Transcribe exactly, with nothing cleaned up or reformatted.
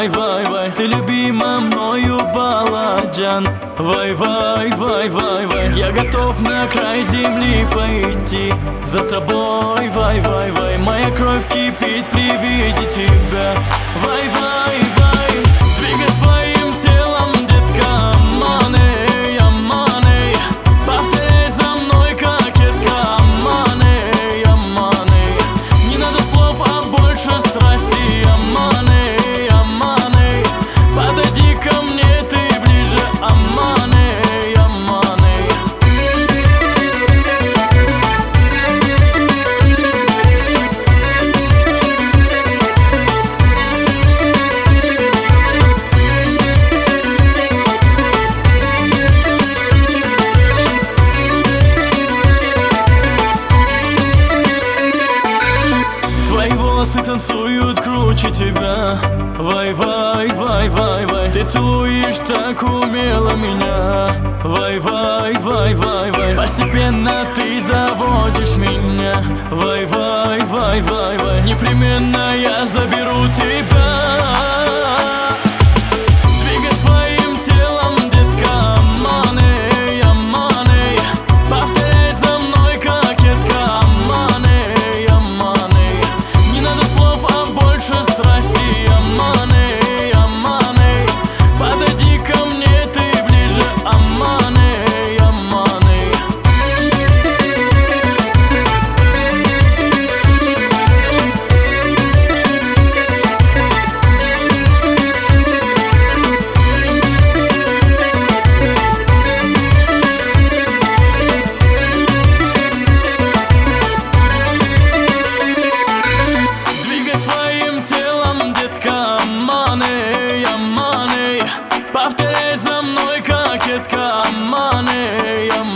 вай, вай, вай, ты любима мною баладжан. Вай, вай, вай, вай, вай, я готов на край земли пойти за тобой. Вай, вай, вай, моя кровь кипит при виде тебя. Вай, вай, вай, двигай своим телом, детка, аманы, аманы. Повторяй за мной, кокетка, аманы, аманы. Не надо слов, а больше страсти, аманы, аманы. Подойди ко мне, ты ближе, аманы, аманы. Твои волосы танцуют круче тебя. Вай, вай, вай, вай, вай, ты целуешь так умело меня. Вай, вай, вай, вай, вай, постепенно ты заводишь меня. Вай, вай, вай, вай, вай, непременно я заберу тебя. Двигай своим телом, детка, аманы, аманы. Повторяй за мной, кокетка, аманы, аманы. Не надо слов, а больше страсти, аманы, аманы. Подойди ко мне, ты ближе, аманы, аманы. Двигай своим телом, детка, аманы, аманы. Повторяй за мной, кокетка, аманы, аманы.